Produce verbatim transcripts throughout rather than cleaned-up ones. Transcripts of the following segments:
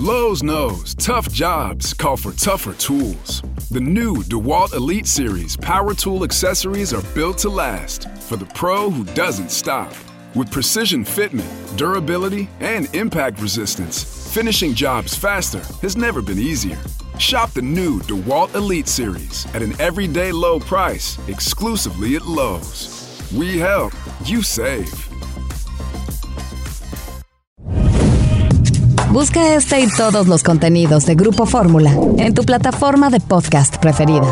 Lowe's knows tough jobs call for tougher tools. The new DeWalt Elite Series power tool accessories are built to last for the pro who doesn't stop. With precision fitment, durability, and impact resistance, finishing jobs faster has never been easier. Shop the new DeWalt Elite Series at an everyday low price exclusively at Lowe's. We help, you save. Busca este y todos los contenidos de Grupo Fórmula en tu plataforma de podcast preferida.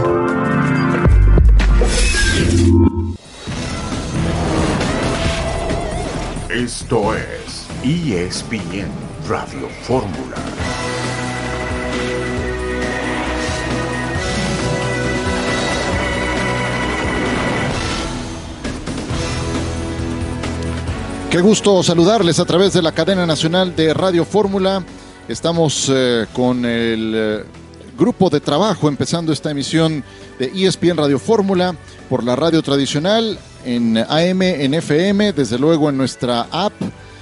Esto es E S P N Radio Fórmula. Qué gusto saludarles a través de la cadena nacional de Radio Fórmula. Estamos eh, con el eh, grupo de trabajo empezando esta emisión de E S P N Radio Fórmula por la radio tradicional en A M, en F M, desde luego en nuestra app,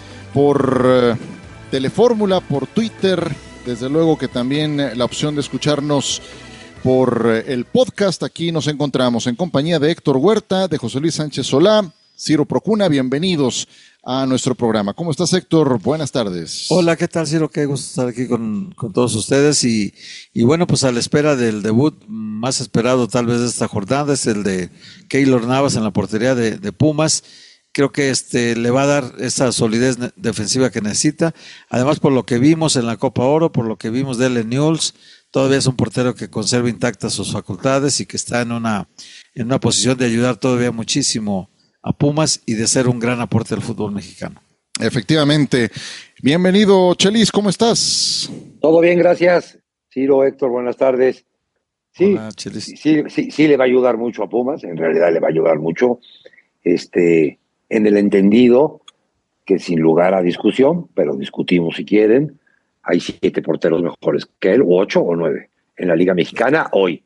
por eh, Telefórmula, por Twitter, desde luego que también eh, la opción de escucharnos por eh, el podcast. Aquí nos encontramos en compañía de Héctor Huerta, de José Luis Sánchez Solá, Ciro Procuna. Bienvenidos a nuestro programa. ¿Cómo estás, Héctor? Buenas tardes. Hola, ¿qué tal, Ciro? Qué gusto estar aquí con, con todos ustedes y, y bueno, pues a la espera del debut más esperado tal vez de esta jornada, es el de Keylor Navas en la portería de, de Pumas. Creo que este le va a dar esa solidez defensiva que necesita. Además, por lo que vimos en la Copa Oro, por lo que vimos de él en Newell's, todavía es un portero que conserva intactas sus facultades y que está en una, en una posición de ayudar todavía muchísimo a Pumas y de ser un gran aporte al fútbol mexicano. Efectivamente. Bienvenido, Chelis, ¿cómo estás? Todo bien, gracias. Ciro, Héctor, buenas tardes. Sí, Hola, Chelis. sí, sí, sí le va a ayudar mucho a Pumas, en realidad le va a ayudar mucho, este, en el entendido que sin lugar a discusión, pero discutimos si quieren, hay siete porteros mejores que él, o ocho o nueve, en la Liga Mexicana hoy.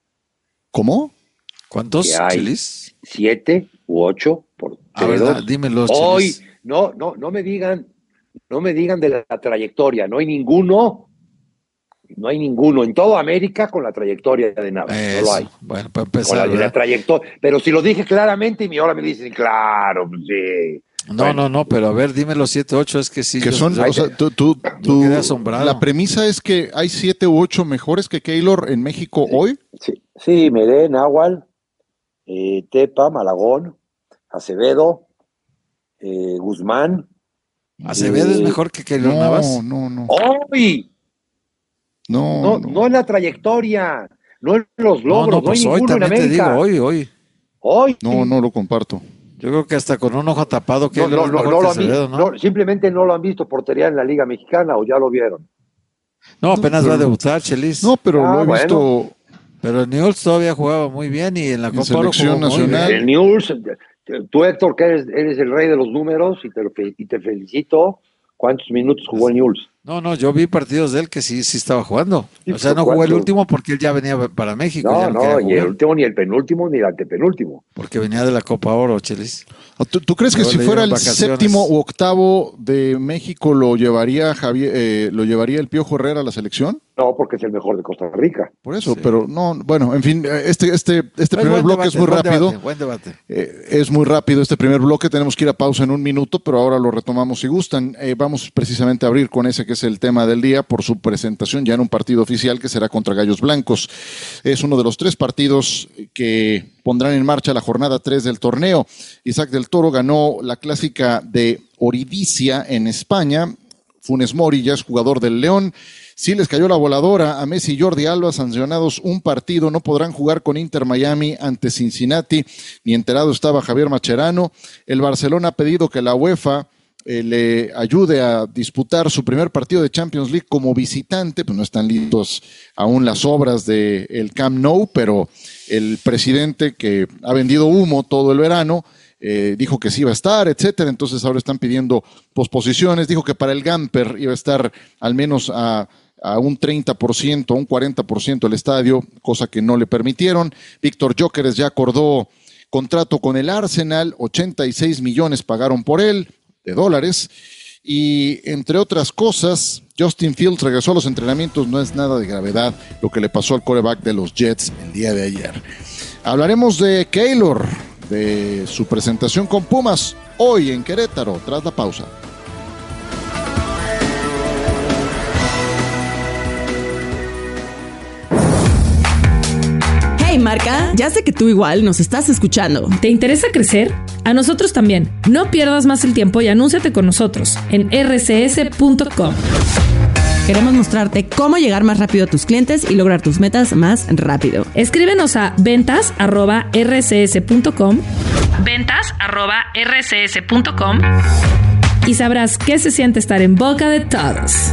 ¿Cómo? ¿Cuántos, Que hay Chelis? Siete u ocho porteros. A ver, dímelo, hoy. Chelis. No, no, no me digan, no me digan de la, la trayectoria, no hay ninguno, no hay ninguno en toda América con la trayectoria de Navas, Eso. no lo hay. Bueno, para Con empezar, la, la trayectoria, pero si lo dije claramente y ahora me dicen, claro, pues sí. No, Bueno. no, no, pero a ver, dime los siete, ocho, es que sí. Que yo- son, yo- o sea, tú, tú, tú- quedé asombrado. la premisa es que hay siete u ocho mejores que Keylor en México Sí. hoy. Sí, sí, Meré, Nahual, eh, Tepa, Malagón, Acevedo, eh, Guzmán. Acevedo eh, es mejor que Keylor No, Navas. no, no, ¡Hoy! no, No, no. no en la trayectoria, no en los No, logros, no, no, pues hay hoy ninguno en también te América. digo, hoy, hoy. Hoy. No, no lo comparto. Yo creo que hasta con un ojo tapado No, Keylor no, es no, mejor no que lo han Acevedo, visto, ¿no? no, simplemente no lo han visto portería en la Liga Mexicana o ya lo vieron. No, apenas No, va a pero- debutar, Chelis. No, pero Ah, lo he bueno. visto. Pero el Newell's todavía jugaba muy bien y en la En Copa Oro selección jugó muy nacional. bien. El News, tú Héctor, que eres, eres el rey de los números y te, lo fe- y te felicito. ¿Cuántos minutos jugó el News? No, no, yo vi partidos de él que sí, sí estaba jugando. Sí, O sea, pero no jugó el ¿cuánto? último porque él ya venía para México. No, ya no, no, quería ni el jugar, último, ni el penúltimo, ni el antepenúltimo. porque venía de la Copa Oro, Chelis. ¿Tú, tú crees que Luego si le fuera el dieron vacaciones. séptimo u octavo de México lo llevaría Javier, eh, lo llevaría el Piojo Herrera a la selección? No, porque es el mejor de Costa Rica. Por eso, Sí. pero no, bueno, en fin, eh, este, este, este Pero primer buen bloque debate, es muy buen rápido. debate, buen debate. Eh, es muy rápido este primer bloque, tenemos que ir a pausa en un minuto, pero ahora lo retomamos si gustan. Eh, vamos precisamente a abrir con ese que es el tema del día por su presentación ya en un partido oficial que será contra Gallos Blancos. Es uno de los tres partidos que pondrán en marcha la jornada tres del torneo. Isaac del Toro ganó la clásica de Oridicia en España. Funes Mori ya es jugador del León. Sí les cayó la voladora a Messi y Jordi Alba, sancionados un partido, no podrán jugar con Inter Miami ante Cincinnati, ni enterado estaba Javier Macherano. El Barcelona ha pedido que la UEFA eh, le ayude a disputar su primer partido de Champions League como visitante, pues no están listos aún las obras del Camp Nou, pero el presidente, que ha vendido humo todo el verano, Eh, dijo que sí iba a estar, etcétera. Entonces ahora están pidiendo posposiciones. Dijo que para el Gamper iba a estar al menos a, a un treinta por ciento, a un cuarenta por ciento el estadio, cosa que no le permitieron. Víctor Gyökeres ya acordó contrato con el Arsenal, ochenta y seis millones pagaron por él, de dólares. Y entre otras cosas, Justin Fields regresó a los entrenamientos, no es nada de gravedad lo que le pasó al quarterback de los Jets el día de ayer. Hablaremos de Keylor, de su presentación con Pumas hoy en Querétaro, tras la pausa. Hey Marca, ya sé que tú igual nos estás escuchando. ¿Te interesa crecer? A nosotros también. No pierdas más el tiempo y anúnciate con nosotros en erre ce ese punto com. Queremos mostrarte cómo llegar más rápido a tus clientes y lograr tus metas más rápido. Escríbenos a ventas arroba erre ce ese punto com, ventas arroba erre ce ese punto com y sabrás qué se siente estar en boca de todos.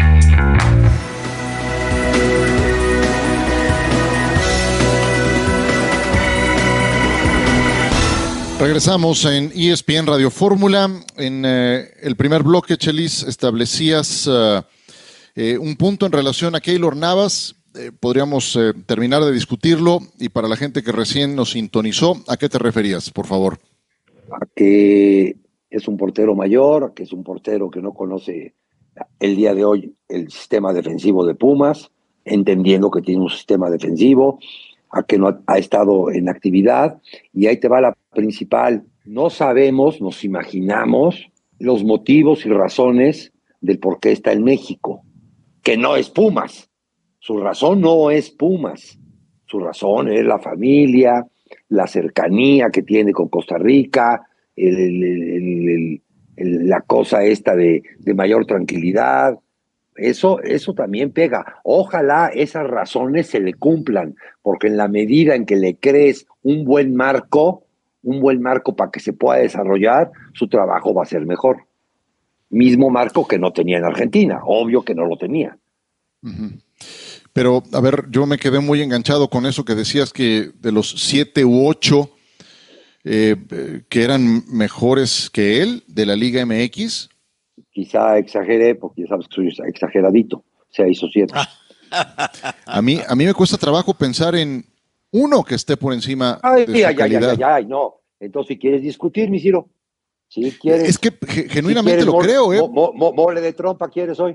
Regresamos en E S P N Radio Fórmula. En eh, el primer bloque, Chelis, establecías uh, eh, un punto en relación a Keylor Navas. Eh, podríamos eh, terminar de discutirlo, y para la gente que recién nos sintonizó, ¿a qué te referías, por favor? A que es un portero mayor, a que es un portero que no conoce el día de hoy el sistema defensivo de Pumas, entendiendo que tiene un sistema defensivo, a que no ha, ha estado en actividad, y ahí te va la principal. No sabemos, nos imaginamos los motivos y razones del por qué está en México, que no es Pumas. Su razón no es Pumas, su razón es la familia, la cercanía que tiene con Costa Rica, el, el, el, el, el, la cosa esta de, de mayor tranquilidad. Eso, eso también pega. Ojalá esas razones se le cumplan, porque en la medida en que le crees un buen marco, un buen marco para que se pueda desarrollar, su trabajo va a ser mejor. Mismo marco que no tenía en Argentina, obvio que no lo tenía. Uh-huh. Pero, a ver, yo me quedé muy enganchado con eso que decías, que de los siete u ocho eh, que eran mejores que él de la Liga M X. Quizá exageré, porque ya sabes que soy exageradito, se hizo siete. A mí, a mí me cuesta trabajo pensar en uno que esté por encima ay, de su ay, calidad. Ay, ay, ay, no. Entonces, si quieres discutir, mi Ciro, si quieres... Es que genuinamente si lo mole, creo, ¿eh? Mo, mo, mole de trompa quieres hoy.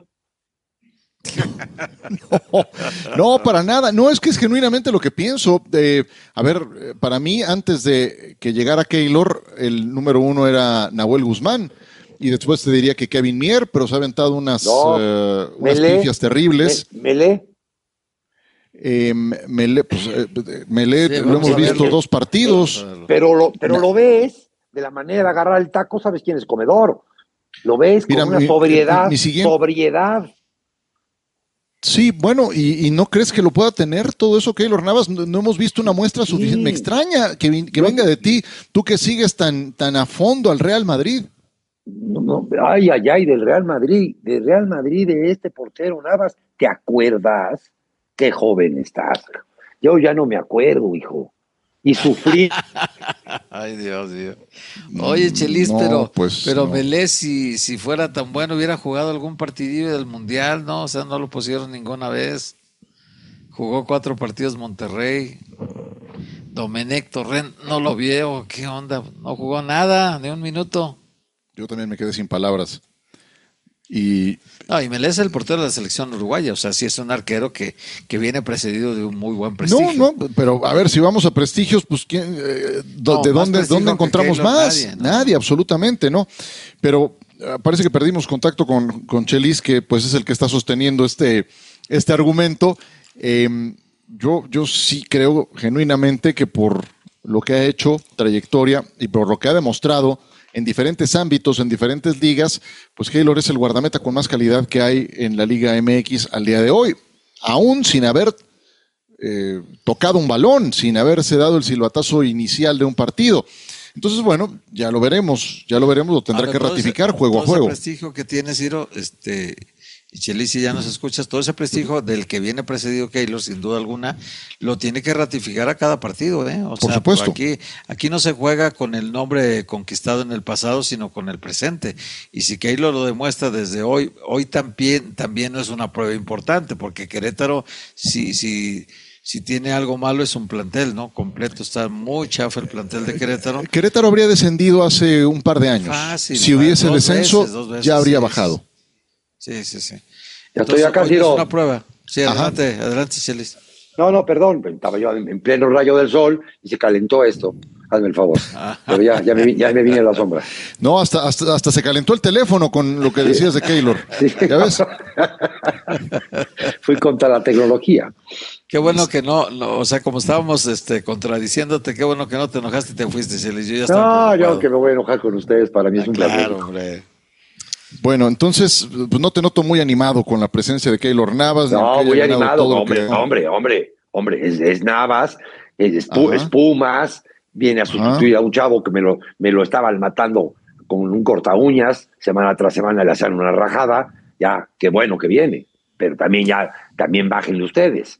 No, no, para nada. No, es que es genuinamente lo que pienso. Eh, a ver, para mí, antes de que llegara Keylor, el número uno era Nahuel Guzmán. Y después te diría que Kevin Mier, pero se ha aventado unas, no, uh, unas Melé, pifias terribles. Me, Melé. Eh, Melé, pues, eh, Melé sí, lo hemos visto ver. dos partidos. Pero lo, pero no. lo ves de la manera de agarrar el taco, sabes quién es comedor. Lo ves Mira, con una mi, sobriedad. Mi siguiente... Sobriedad. Sí, bueno, y, y ¿no crees que lo pueda tener todo eso, Keylor Navas? No, no hemos visto una muestra suficiente. Sí. Me extraña que, que venga de ti, tú que sigues tan, tan a fondo al Real Madrid. No, no, ay, ay, ay, del Real Madrid, del Real Madrid, de este portero Navas, ¿te acuerdas? Qué joven estás. Yo ya no me acuerdo, hijo. Y sufrí. Ay, Dios mío. Oye, Chelis, no, pero, pues, pero no. Melé, si, si fuera tan bueno, hubiera jugado algún partidillo del Mundial, ¿no? O sea, no lo pusieron ninguna vez. Jugó cuatro partidos Monterrey. Domenech Torrent, no lo vio. ¿Qué onda? No jugó nada, ni un minuto. Yo también me quedé sin palabras. Y, no, y Melé es el portero de la selección uruguaya, o sea, sí es un arquero que, que viene precedido de un muy buen prestigio. No, no, pero a ver, si vamos a prestigios, pues ¿quién, eh, no, ¿de dónde, dónde encontramos más? Nadie, ¿no? Nadie, absolutamente, ¿no? Pero uh, parece que perdimos contacto con, con Chelis, que pues es el que está sosteniendo este, este argumento. Eh, yo, yo sí creo genuinamente que por lo que ha hecho, trayectoria, y por lo que ha demostrado en diferentes ámbitos, en diferentes ligas, pues Keylor es el guardameta con más calidad que hay en la Liga M X al día de hoy, aún sin haber eh, tocado un balón, sin haberse dado el silbatazo inicial de un partido. Entonces, bueno, ya lo veremos, ya lo veremos, lo tendrá Ahora, que ratificar ese, juego a juego. El prestigio que tiene Ciro, este, y Chelis, si ya nos escuchas, todo ese prestigio del que viene precedido Keylor, sin duda alguna, lo tiene que ratificar a cada partido, ¿eh? O Por sea, supuesto. Aquí, aquí no se juega con el nombre conquistado en el pasado, sino con el presente. Y si Keylor lo demuestra desde hoy, hoy también, también no es una prueba importante, porque Querétaro, si, si, si tiene algo malo es un plantel, ¿no? Completo, está muy chafa el plantel de Querétaro. Querétaro habría descendido hace un par de años. Fácil, si hubiese dos descenso, veces, dos veces, ya habría sí, bajado. Sí, sí, sí. Ya Entonces, estoy acá, hoy Ciro. es una prueba. Sí, Ajá. adelante, adelante, Chelis. No, no, perdón, estaba yo en pleno rayo del sol y se calentó esto. Hazme el favor. Pero ya, ya, me, ya me vine a la sombra. No, hasta, hasta, hasta se calentó el teléfono con lo que decías de Keylor. Sí. ¿Ya ves? Fui contra la tecnología. Qué bueno que no, no, o sea, como estábamos este, contradiciéndote, qué bueno que no te enojaste y te fuiste, Chelis. Yo ya estaba No, preocupado. yo que me voy a enojar con ustedes, para mí es Ah, un claro, placer. hombre. Bueno, entonces, pues no te noto muy animado con la presencia de Keylor Navas. ni No, aunque haya muy ganado animado, todo no, lo hombre, que- hombre, hombre, hombre, es, es Navas, es, Pu- Ajá. es Pumas, viene a sustituir a un chavo que me lo, me lo estaban matando con un corta uñas, semana tras semana le hacen una rajada, ya, qué bueno que viene, pero también ya, también bájenle ustedes.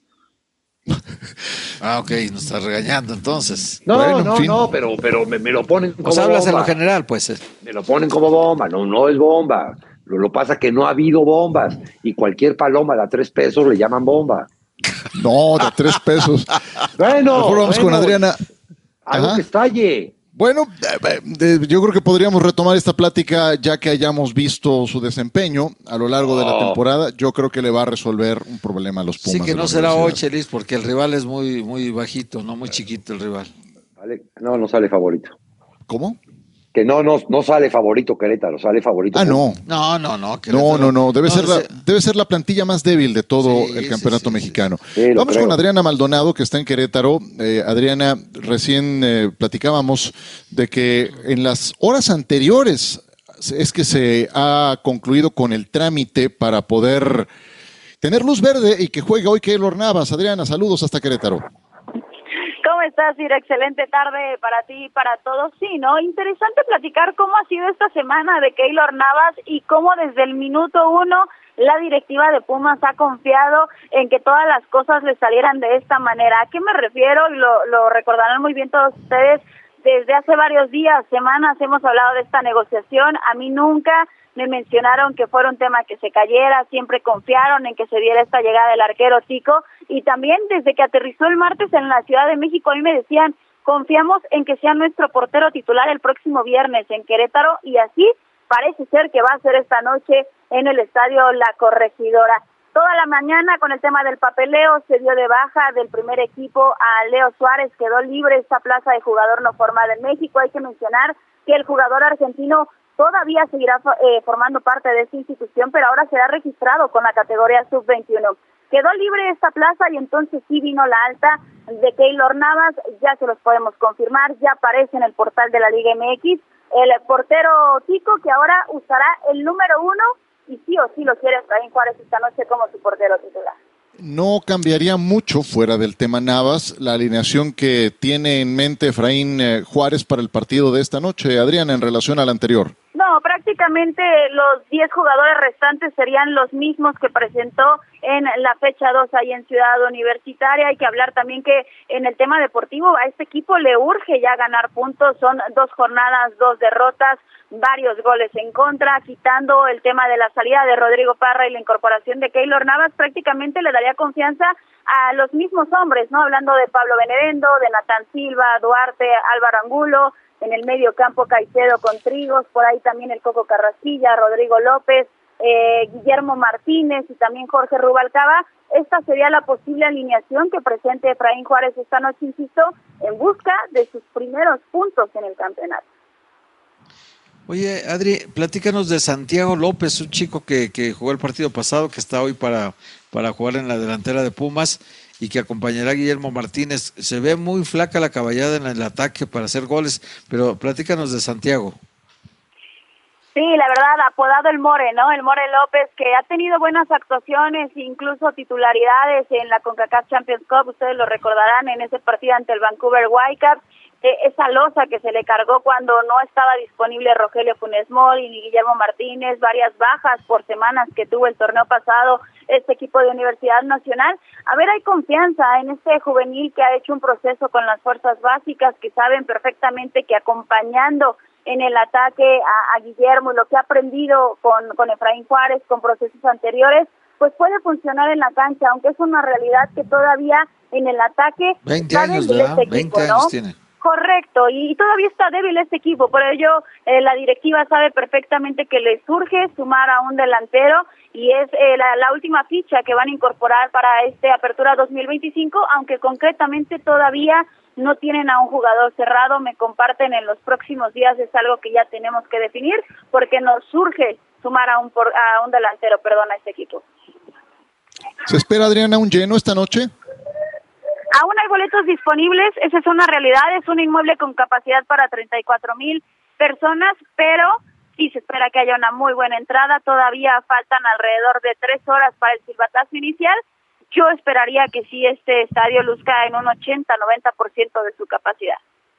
Ah, ok, nos estás regañando entonces. No, Bueno, en no, fin. no, pero, pero me, me lo ponen como Pues hablas en bomba. lo general, pues. eh. Me lo ponen como bomba, no, no es bomba. Lo, lo pasa que no ha habido bombas y cualquier paloma de a tres pesos le llaman bomba. No, de a tres pesos. Bueno, Mejor vamos bueno, con Adriana. algo Ajá. que estalle. Bueno, eh, eh, yo creo que podríamos retomar esta plática ya que hayamos visto su desempeño a lo largo de la Oh. temporada. Yo creo que le va a resolver un problema a los Pumas. Sí que de la no será hoy, universidad. Chelis, porque el rival es muy, muy bajito, no muy chiquito el rival. Vale. No, no sale favorito. ¿Cómo? Que no, no, no sale favorito Querétaro, sale favorito. Ah, no. No, no, no. No, Querétaro- no, no. Debe, ser la, ese- debe ser la plantilla más débil de todo Sí, el sí, campeonato sí, mexicano. sí. Sí, lo Vamos creo. con Adriana Maldonado, que está en Querétaro. Eh, Adriana, recién eh, platicábamos de que en las horas anteriores es que se ha concluido con el trámite para poder tener luz verde y que juegue hoy Keylor Navas. Adriana, saludos hasta Querétaro. ¿Cómo estás, Ira? Excelente tarde para ti y para todos. Sí, ¿no? Interesante platicar cómo ha sido esta semana de Keylor Navas y cómo desde el minuto uno la directiva de Pumas ha confiado en que todas las cosas le salieran de esta manera. ¿A qué me refiero? Y lo, lo recordarán muy bien todos ustedes. Desde hace varios días, semanas, hemos hablado de esta negociación. A mí nunca me mencionaron que fuera un tema que se cayera, siempre confiaron en que se diera esta llegada del arquero Tico, y también desde que aterrizó el martes en la Ciudad de México, a mí me decían, confiamos en que sea nuestro portero titular el próximo viernes en Querétaro, y así parece ser que va a ser esta noche en el estadio La Corregidora. Toda la mañana con el tema del papeleo se dio de baja del primer equipo a Leo Suárez, quedó libre esta plaza de jugador no formado en México. Hay que mencionar que el jugador argentino todavía seguirá eh, formando parte de esta institución, pero ahora será registrado con la categoría sub veintiuno. Quedó libre esta plaza y entonces sí vino la alta de Keylor Navas, ya se los podemos confirmar, ya aparece en el portal de la Liga M X, el portero Tico, que ahora usará el número uno y sí o sí lo quiere Efraín Juárez esta noche como su portero titular. No cambiaría mucho fuera del tema Navas la alineación que tiene en mente Efraín eh, Juárez para el partido de esta noche, Adriana, en relación al anterior. No, prácticamente los diez jugadores restantes serían los mismos que presentó en la fecha dos ahí en Ciudad Universitaria. Hay que hablar también que en el tema deportivo a este equipo le urge ya ganar puntos, son dos jornadas, dos derrotas, varios goles en contra, quitando el tema de la salida de Rodrigo Parra y la incorporación de Keylor Navas, prácticamente le daría confianza a los mismos hombres, ¿no? Hablando de Pablo Benevendo, de Natán Silva, Duarte, Álvaro Angulo, en el medio campo Caicedo con Trigos, por ahí también el Coco Carrasquilla, Rodrigo López, eh, Guillermo Martínez y también Jorge Rubalcaba. Esta sería la posible alineación que presente Efraín Juárez esta noche, insisto, en busca de sus primeros puntos en el campeonato. Oye, Adri, platícanos de Santiago López, un chico que, que jugó el partido pasado, que está hoy para, para jugar en la delantera de Pumas y que acompañará a Guillermo Martínez. Se ve muy flaca la caballada en el ataque para hacer goles, pero platícanos de Santiago. Sí, la verdad, apodado el More, ¿no? El More López, que ha tenido buenas actuaciones, incluso titularidades en la CONCACAF Champions Cup, ustedes lo recordarán en ese partido ante el Vancouver Whitecaps, eh, esa losa que se le cargó cuando no estaba disponible Rogelio Funes Mori y Guillermo Martínez, varias bajas por semanas que tuvo el torneo pasado este equipo de Universidad Nacional. A ver, hay confianza en este juvenil que ha hecho un proceso con las fuerzas básicas, que saben perfectamente que acompañando en el ataque a, a Guillermo y lo que ha aprendido con, con Efraín Juárez, con procesos anteriores, pues puede funcionar en la cancha, aunque es una realidad que todavía en el ataque. veinte años, ¿verdad? Este veinte equipo, años ¿no? tiene. Correcto, y, y todavía está débil este equipo, por ello eh, la directiva sabe perfectamente que le surge sumar a un delantero y es eh, la, la última ficha que van a incorporar para este Apertura dos mil veinticinco, aunque concretamente todavía no tienen a un jugador cerrado, me comparten en los próximos días, es algo que ya tenemos que definir, porque nos surge sumar a un, por, a un delantero, perdón, a este equipo. ¿Se espera, Adriana, un lleno esta noche? Aún hay boletos disponibles, esa es una realidad, es un inmueble con capacidad para treinta y cuatro mil personas, pero sí se espera que haya una muy buena entrada, todavía faltan alrededor de tres horas para el silbatazo inicial. Yo esperaría que sí este estadio luzca en un ochenta a noventa por ciento de su capacidad.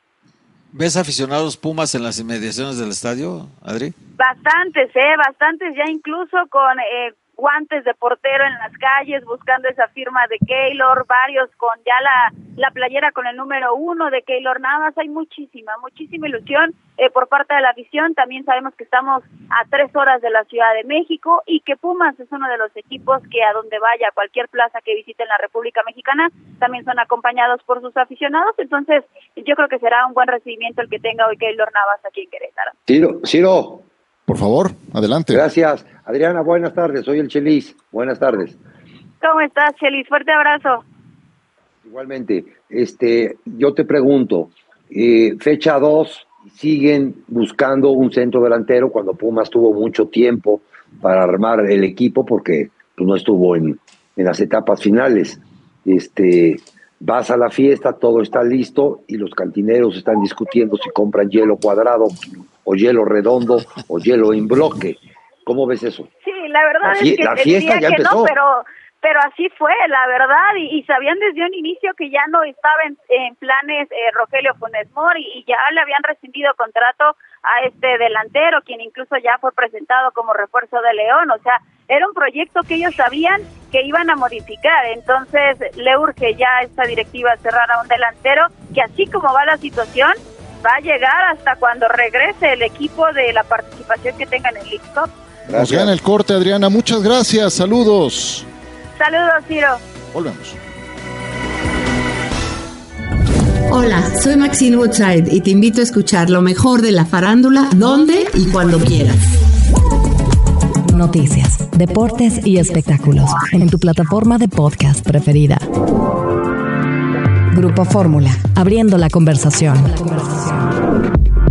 ¿Ves aficionados Pumas en las inmediaciones del estadio, Adri? Bastantes, eh, bastantes ya incluso con eh, guantes de portero en las calles, buscando esa firma de Keylor, varios con ya la, la playera con el número uno de Keylor Navas. Hay muchísima, muchísima ilusión eh, por parte de la afición. También sabemos que estamos a tres horas de la Ciudad de México y que Pumas es uno de los equipos que a donde vaya, cualquier plaza que visite en la República Mexicana, también son acompañados por sus aficionados. Entonces, yo creo que será un buen recibimiento el que tenga hoy Keylor Navas aquí en Querétaro. Ciro, Ciro. Por favor, adelante. Gracias. Adriana, buenas tardes. Soy el Chelis. Buenas tardes. ¿Cómo estás, Chelis? Fuerte abrazo. Igualmente. Este, yo te pregunto, eh, fecha dos, siguen buscando un centro delantero cuando Pumas tuvo mucho tiempo para armar el equipo porque pues, no estuvo en, en las etapas finales. Este, vas a la fiesta, todo está listo y los cantineros están discutiendo si compran hielo cuadrado o hielo redondo o hielo en bloque. ¿Cómo ves eso? Sí, la verdad la fie- es que la fiesta ya que empezó. no, pero pero así fue, la verdad, y, y sabían desde un inicio que ya no estaba en, en planes eh, Rogelio Funes Mori y ya le habían rescindido contrato a este delantero, quien incluso ya fue presentado como refuerzo de León. O sea, era un proyecto que ellos sabían que iban a modificar, entonces le urge ya a esta directiva cerrar a un delantero que, así como va la situación, va a llegar hasta cuando regrese el equipo de la participación que tenga en el League Cup. Nos gana el corte, Adriana. Muchas gracias. Saludos. Saludos, Ciro. Volvemos. Hola, soy Maxine Woodside y te invito a escuchar lo mejor de la farándula, donde y cuando quieras. Noticias, deportes y espectáculos en tu plataforma de podcast preferida. Grupo Fórmula, abriendo la conversación. La conversación.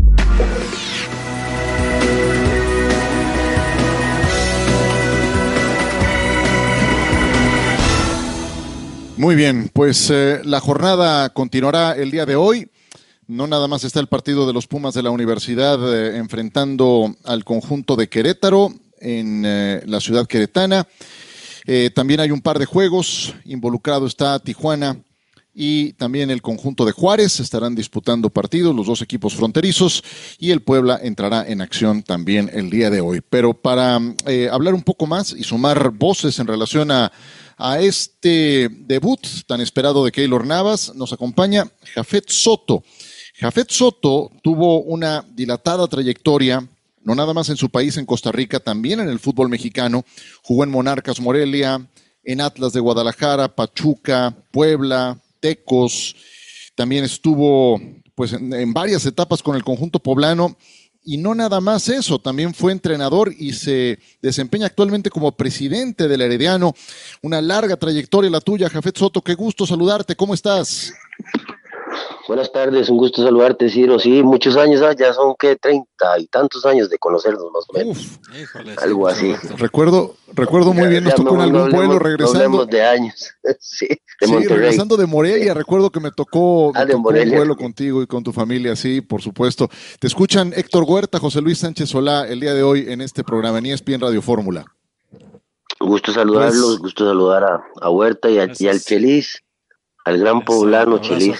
Muy bien, pues eh, la jornada continuará el día de hoy. No nada más está el partido de los Pumas de la Universidad eh, enfrentando al conjunto de Querétaro en eh, la ciudad queretana. Eh, también hay un par de juegos. Involucrado está Tijuana y también el conjunto de Juárez. Estarán disputando partidos los dos equipos fronterizos y el Puebla entrará en acción también el día de hoy. Pero para eh, hablar un poco más y sumar voces en relación a A este debut tan esperado de Keylor Navas, nos acompaña Jafet Soto. Jafet Soto tuvo una dilatada trayectoria, no nada más en su país, en Costa Rica, también en el fútbol mexicano. Jugó en Monarcas Morelia, en Atlas de Guadalajara, Pachuca, Puebla, Tecos. También estuvo pues, en, en varias etapas con el conjunto poblano. Y no nada más eso, también fue entrenador y se desempeña actualmente como presidente del Herediano. Una larga trayectoria la tuya, Jafet Soto. Qué gusto saludarte. ¿Cómo estás? Buenas tardes, un gusto saludarte, Ciro. Sí, muchos años, ah, ya son que treinta y tantos años de conocernos más o menos. Uf, híjole, algo sí, así. Recuerdo, recuerdo muy bien, nos ya, tocó en algún no vuelo hablemos, regresando. No de años, sí, de sí, Monterrey. regresando de Morelia, sí. Recuerdo que me tocó, me ah, de tocó Morelia, un vuelo sí. contigo y con tu familia, sí, por supuesto. Te escuchan Héctor Huerta, José Luis Sánchez Solá el día de hoy en este programa en E S P N Radio Fórmula. Gusto saludarlos, pues, gusto saludar a, a Huerta y, a, y al Chelis, al gran Eso, poblano Chelis.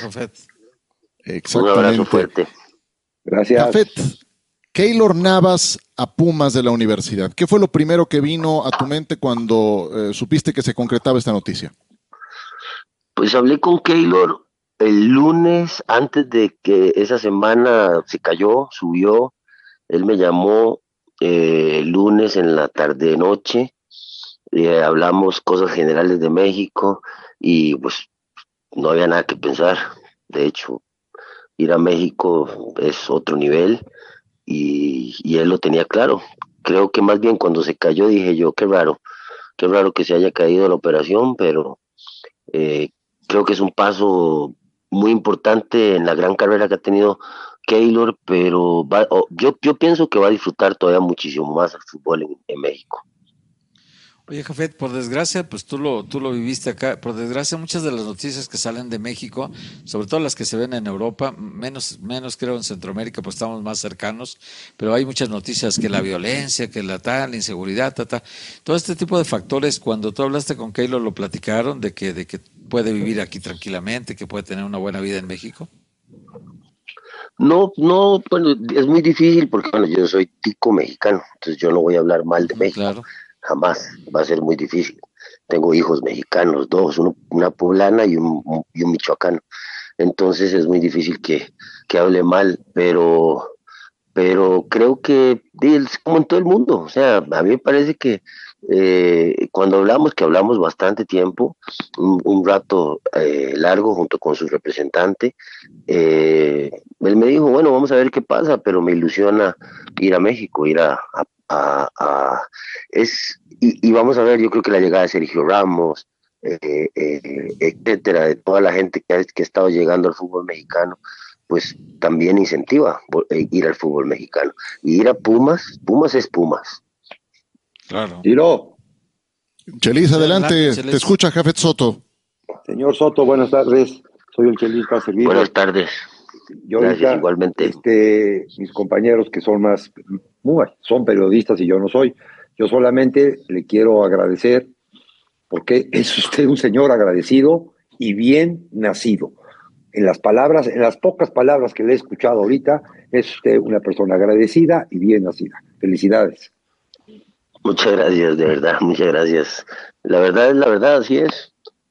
Un abrazo fuerte. Gracias. Jafet, Keylor Navas a Pumas de la Universidad. ¿Qué fue lo primero que vino a tu mente cuando eh, supiste que se concretaba esta noticia? Pues hablé con Keylor el lunes, antes de que esa semana se cayó, subió. Él me llamó eh, el lunes en la tarde-noche. Eh, hablamos cosas generales de México y pues no había nada que pensar. De hecho, ir a México es otro nivel y, y él lo tenía claro. Creo que más bien cuando se cayó dije yo, qué raro, qué raro que se haya caído la operación, pero eh, creo que es un paso muy importante en la gran carrera que ha tenido Keylor, pero va, oh, yo, yo pienso que va a disfrutar todavía muchísimo más el fútbol en, en México. Oye, Jafet, por desgracia, pues tú lo, tú lo viviste acá, por desgracia muchas de las noticias que salen de México, sobre todo las que se ven en Europa, menos, menos creo en Centroamérica, pues estamos más cercanos, pero hay muchas noticias que la violencia, que la tal, la inseguridad, ta, ta. Todo este tipo de factores, cuando tú hablaste con Keylor, ¿lo platicaron de que, de que puede vivir aquí tranquilamente, que puede tener una buena vida en México? No, no, bueno, es muy difícil porque bueno, yo soy tico mexicano, entonces yo no voy a hablar mal de México. Claro. Jamás, va a ser muy difícil. Tengo hijos mexicanos, dos, uno, una poblana y un, y un michoacano. Entonces es muy difícil que, que hable mal, pero, pero creo que es como en todo el mundo. O sea, a mí me parece que eh, cuando hablamos, que hablamos bastante tiempo, un, un rato eh, largo junto con su representante, eh, él me dijo, bueno, vamos a ver qué pasa, pero me ilusiona ir a México, ir a, a A, a, es y, y vamos a ver, yo creo que la llegada de Sergio Ramos, eh, eh, etcétera, de toda la gente que ha, que ha estado llegando al fútbol mexicano, pues también incentiva eh, ir al fútbol mexicano. Y ir a Pumas, Pumas es Pumas. Claro. Tiro. Chelis, adelante, adelante Chelis. Te escucha Jafet Soto. Señor Soto, buenas tardes. Soy el Chelis para servirle. Buenas tardes. Yo Gracias, ahorita, igualmente. Este, mis compañeros que son más, son periodistas y yo no soy, yo solamente le quiero agradecer porque es usted un señor agradecido y bien nacido. En las palabras, en las pocas palabras que le he escuchado ahorita, es usted una persona agradecida y bien nacida. Felicidades. Muchas gracias, de verdad, muchas gracias. La verdad es la verdad, así es.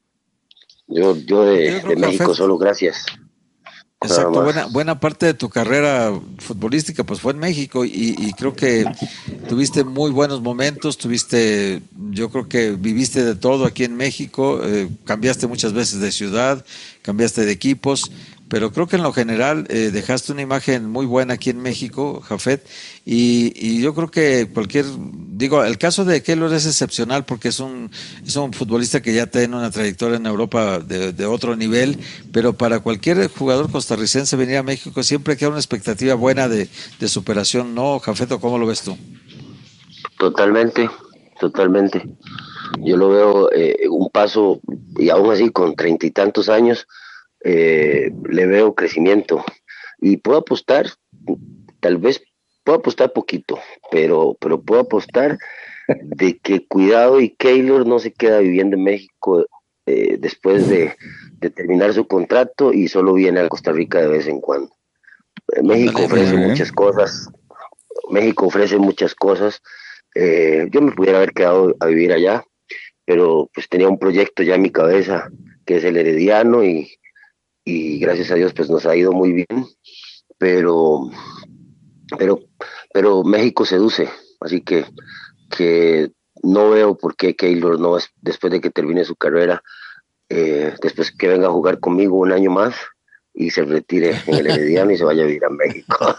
Yo, yo de, yo de México Jafet, solo gracias. Exacto, buena, buena parte de tu carrera futbolística pues fue en México y, y creo que tuviste muy buenos momentos, tuviste, yo creo que viviste de todo aquí en México, eh, cambiaste muchas veces de ciudad, cambiaste de equipos, pero creo que en lo general eh, dejaste una imagen muy buena aquí en México, Jafet, y, y yo creo que cualquier, digo, el caso de Keylor es excepcional porque es un, es un futbolista que ya tiene una trayectoria en Europa de, de otro nivel, pero para cualquier jugador costarricense venir a México siempre queda una expectativa buena de, de superación, ¿no, Jafet? ¿O cómo lo ves tú? Totalmente, totalmente. Yo lo veo eh, un paso, y aún así con treinta y tantos años, eh, le veo crecimiento. Y puedo apostar, tal vez puedo apostar poquito, pero, pero puedo apostar de que cuidado y Keylor no se queda viviendo en México eh, después de, de terminar su contrato y solo viene a Costa Rica de vez en cuando. Eh, México Ándale, ofrece bien. muchas cosas, México ofrece muchas cosas. Eh, yo me pudiera haber quedado a vivir allá, pero pues tenía un proyecto ya en mi cabeza que es el Herediano y, y gracias a Dios pues nos ha ido muy bien, pero pero pero México seduce, así que que no veo por qué Keylor no es, después de que termine su carrera, eh, después que venga a jugar conmigo un año más y se retire en el Herediano y se vaya a vivir a México.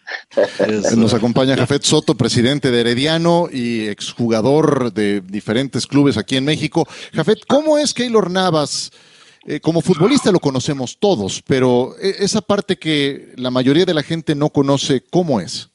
Nos acompaña Jafet Soto, presidente de Herediano y exjugador de diferentes clubes aquí en México. Jafet, ¿cómo es Keylor Navas? Eh, como futbolista lo conocemos todos, pero esa parte que la mayoría de la gente no conoce, ¿cómo es?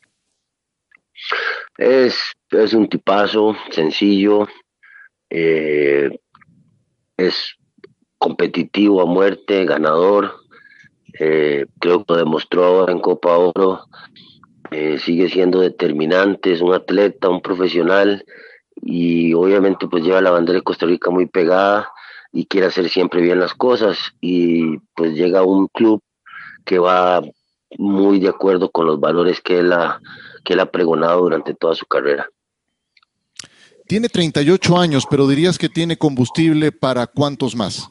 Es, es un tipazo, sencillo, eh, es competitivo a muerte, ganador, eh, creo que lo demostró ahora en Copa Oro, eh, sigue siendo determinante, es un atleta, un profesional y obviamente pues lleva la bandera de Costa Rica muy pegada y quiere hacer siempre bien las cosas y pues llega a un club que va muy de acuerdo con los valores que él ha, que él ha pregonado durante toda su carrera. Tiene treinta y ocho años, pero dirías que tiene combustible para ¿cuántos más?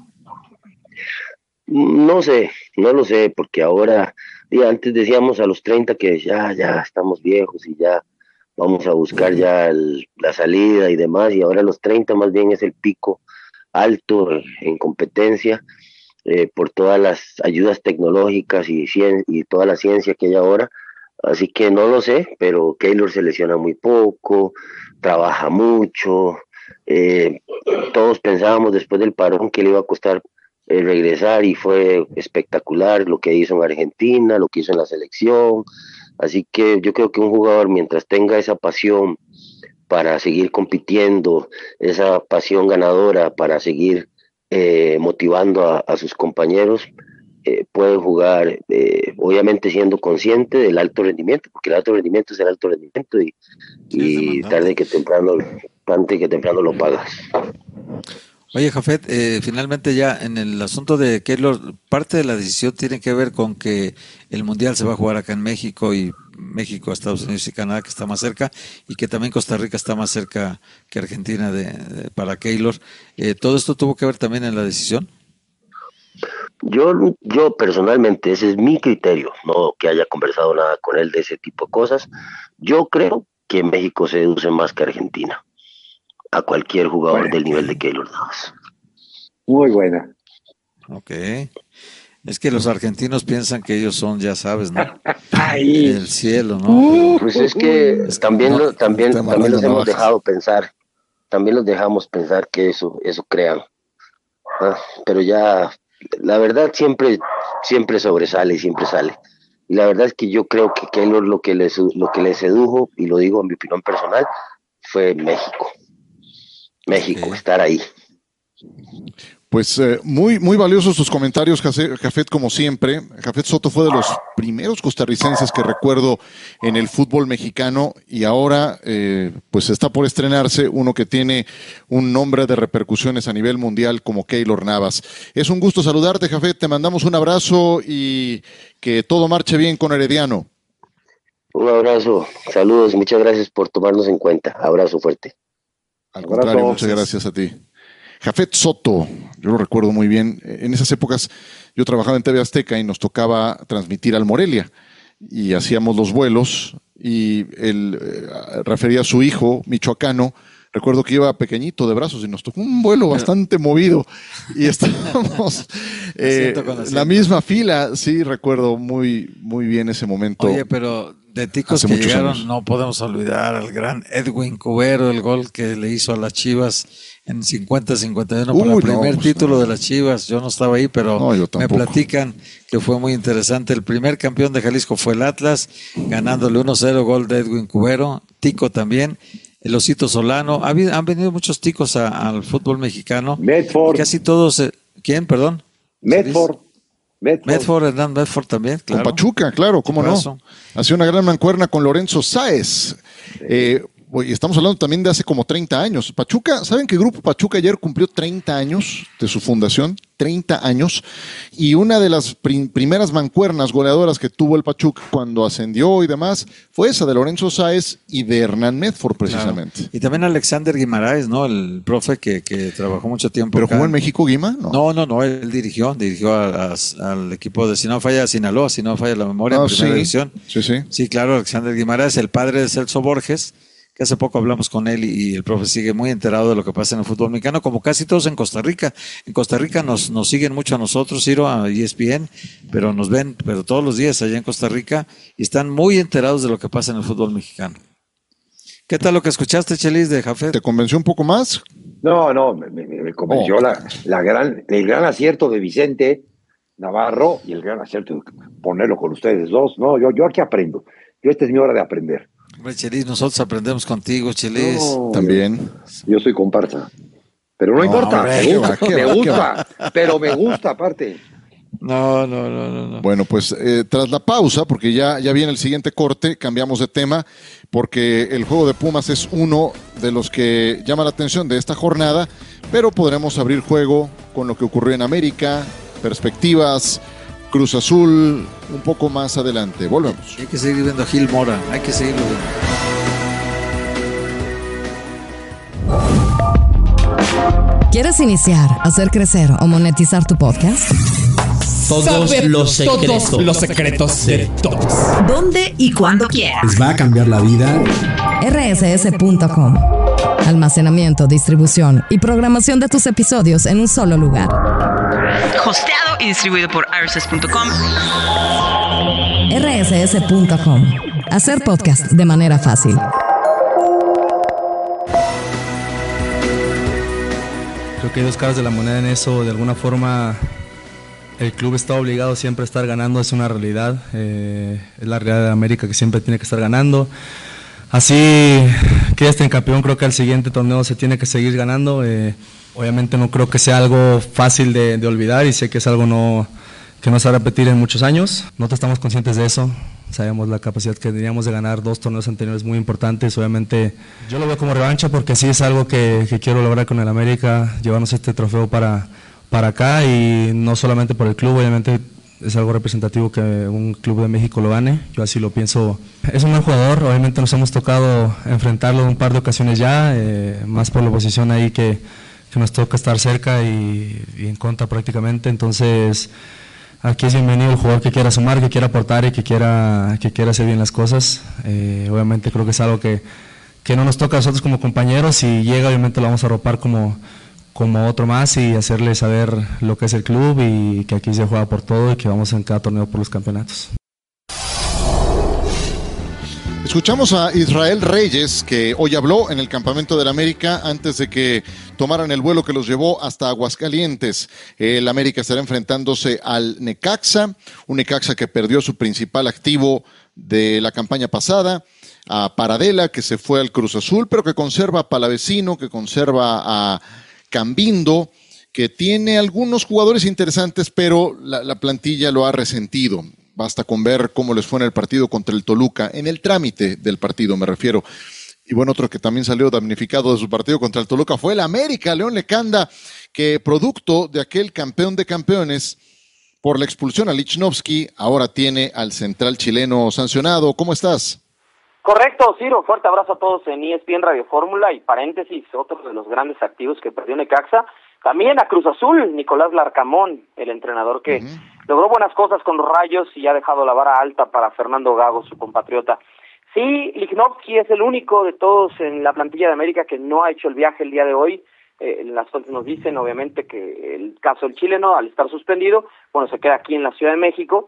No sé, no lo sé, porque ahora, y antes decíamos a los treinta que ya, ya estamos viejos y ya vamos a buscar ya el, la salida y demás, y ahora a los treinta más bien es el pico alto en competencia, eh, por todas las ayudas tecnológicas y, cien, y toda la ciencia que hay ahora. Así que no lo sé, pero Keylor se lesiona muy poco, trabaja mucho. Eh, todos pensábamos después del parón que le iba a costar eh, regresar, y fue espectacular lo que hizo en Argentina, lo que hizo en la selección. Así que yo creo que un jugador, mientras tenga esa pasión para seguir compitiendo, esa pasión ganadora para seguir eh, motivando a, a sus compañeros, eh, puede jugar, eh, obviamente siendo consciente del alto rendimiento, porque el alto rendimiento es el alto rendimiento, y, y tarde que temprano, tarde que temprano lo pagas. Oye, Jafet, eh, finalmente ya en el asunto de Keylor, parte de la decisión tiene que ver con que el Mundial se va a jugar acá en México, y México, Estados Unidos y Canadá, que está más cerca, y que también Costa Rica está más cerca que Argentina de, de, para Keylor. Eh, ¿Todo esto tuvo que ver también en la decisión? Yo, yo personalmente, ese es mi criterio, no que haya conversado nada con él de ese tipo de cosas. Yo creo que México seduce más que Argentina a cualquier jugador bueno. del nivel de Keylor Navas. Muy buena. Ok. Es que los argentinos piensan que ellos son, ya sabes, ¿no? Ay. El cielo, ¿no? Uh, pues es que también, no, lo, también, también los hemos dejado pensar, también los dejamos pensar que eso, eso crean. Ah, pero ya, la verdad siempre, siempre sobresale y siempre sale. Y la verdad es que yo creo que Keylor lo que le, lo que le sedujo, y lo digo en mi opinión personal, fue México. México, okay. Estar ahí. Pues eh, muy muy valiosos sus comentarios, Jafet, como siempre. Jafet Soto fue de los primeros costarricenses que recuerdo en el fútbol mexicano, y ahora eh, pues está por estrenarse uno que tiene un nombre de repercusiones a nivel mundial como Keylor Navas. Es un gusto saludarte, Jafet, te mandamos un abrazo y que todo marche bien con Herediano. Un abrazo, saludos, muchas gracias por tomarnos en cuenta. Abrazo fuerte. Al contrario, muchas gracias a ti. Jafet Soto, yo lo recuerdo muy bien. En esas épocas yo trabajaba en T V Azteca y nos tocaba transmitir al Morelia, y hacíamos los vuelos, y él eh, refería a su hijo michoacano. Recuerdo que iba pequeñito de brazos y nos tocó un vuelo bastante movido, y estábamos eh, en la misma fila. Sí, recuerdo muy, muy bien ese momento. Oye, pero de ticos que llegaron, años. No podemos olvidar al gran Edwin Cubero, el gol que le hizo a las Chivas en cincuenta cincuenta y uno para el primer no, pues, título no. de las Chivas. Yo no estaba ahí, pero no, me platican que fue muy interesante. El primer campeón de Jalisco fue el Atlas, ganándole uno cero, gol de Edwin Cubero. Tico también, el Osito Solano. Ha, han venido muchos ticos a, al fútbol mexicano. Medford. Casi todos. Eh, ¿Quién, perdón? Medford. Medford. Medford, Hernán Medford también, claro. Con Pachuca, claro, cómo no. Hacía una gran mancuerna con Lorenzo Sáez. Eh, y estamos hablando también de hace como treinta años. Pachuca, ¿saben que Grupo Pachuca ayer cumplió treinta años de su fundación? treinta años. Y una de las prim- primeras mancuernas goleadoras que tuvo el Pachuca cuando ascendió y demás fue esa de Lorenzo Sáez y de Hernán Medford, precisamente. Claro. Y también Alexander Guimaraes, ¿no? El profe que, que trabajó mucho tiempo. ¿Pero acá. jugó en México, Guima? No, no, no, no él dirigió, dirigió a, a, al equipo de, si no falla, Sinaloa, si no falla la memoria, ah, en primera sí. división. Sí, sí. Sí, claro, Alexander Guimaraes, el padre de Celso Borges, que hace poco hablamos con él, y, y el profe sigue muy enterado de lo que pasa en el fútbol mexicano, como casi todos en Costa Rica. En Costa Rica nos, nos siguen mucho a nosotros, Ciro, a E S P N, pero nos ven pero todos los días allá en Costa Rica, y están muy enterados de lo que pasa en el fútbol mexicano. ¿Qué tal lo que escuchaste, Chelis, de Jafet? ¿Te convenció un poco más? No, no, me, me, me convenció oh. la, la gran, el gran acierto de Vicente Navarro, y el gran acierto de ponerlo con ustedes dos. No, yo, yo aquí aprendo. Yo esta es mi hora de aprender. Hombre, Chelis, nosotros aprendemos contigo, Chelis. No, también. Yo soy comparsa. Pero no, no importa, hombre, me gusta, va, me va, gusta pero me gusta aparte. No, no, no, no, no. Bueno, pues eh, tras la pausa, porque ya, ya viene el siguiente corte, cambiamos de tema, porque el juego de Pumas es uno de los que llama la atención de esta jornada, pero podremos abrir juego con lo que ocurrió en América, perspectivas, Cruz Azul, un poco más adelante. Volvemos. Hay que seguir viendo a Gil Mora, hay que seguirlo viendo. ¿Quieres iniciar, hacer crecer o monetizar tu podcast? Todos Saber los secretos. Todos los secretos de todos. ¿Dónde y cuándo quieras? Les va a cambiar la vida. R S S punto com. Almacenamiento, distribución y programación de tus episodios en un solo lugar. Hosteado y distribuido por R S S punto com. R S S punto com. Hacer podcast de manera fácil. Creo que hay dos caras de la moneda en eso. De alguna forma, el club está obligado siempre a estar ganando, es una realidad. Eh, es la realidad de América que siempre tiene que estar ganando. Así que este campeón, creo que al siguiente torneo se tiene que seguir ganando. Eh, obviamente no creo que sea algo fácil de, de olvidar y sé que es algo no, que no se va a repetir en muchos años. Nosotros estamos conscientes de eso. Sabemos la capacidad que teníamos de ganar dos torneos anteriores muy importantes. Obviamente yo lo veo como revancha porque sí es algo que, que quiero lograr con el América, llevarnos este trofeo para, para acá, y no solamente por el club, obviamente es algo representativo que un club de México lo gane. Yo así lo pienso. Es un buen jugador, obviamente nos hemos tocado enfrentarlo un par de ocasiones ya, eh, más por la posición ahí que, que nos toca estar cerca y, y en contra prácticamente. Entonces aquí es bienvenido el jugador que quiera sumar, que quiera aportar y que quiera, que quiera hacer bien las cosas. Eh, obviamente creo que es algo que, que no nos toca a nosotros como compañeros. Si llega, obviamente lo vamos a arropar como, como otro más y hacerle saber lo que es el club y que aquí se juega por todo y que vamos en cada torneo por los campeonatos. Escuchamos a Israel Reyes, que hoy habló en el campamento del América antes de que tomaran el vuelo que los llevó hasta Aguascalientes. El América estará enfrentándose al Necaxa, un Necaxa que perdió su principal activo de la campaña pasada, a Paradela, que se fue al Cruz Azul, pero que conserva a Palavecino, que conserva a Cambindo, que tiene algunos jugadores interesantes, pero la, la plantilla lo ha resentido. Basta con ver cómo les fue en el partido contra el Toluca, en el trámite del partido me refiero. Y bueno, otro que también salió damnificado de su partido contra el Toluca fue el América, León Lecanda, que producto de aquel campeón de campeones por la expulsión a Lichnowsky, ahora tiene al central chileno sancionado. ¿Cómo estás? Correcto, Ciro, fuerte abrazo a todos en E S P N Radio Fórmula y paréntesis, otro de los grandes activos que perdió Necaxa, también a Cruz Azul, Nicolás Larcamón, el entrenador que uh-huh. logró buenas cosas con los Rayos y ha dejado la vara alta para Fernando Gago, su compatriota. Sí, Lichnowsky es el único de todos en la plantilla de América que no ha hecho el viaje el día de hoy. Eh, las fuentes nos dicen, obviamente, que el caso del chileno, al estar suspendido, bueno, se queda aquí en la Ciudad de México,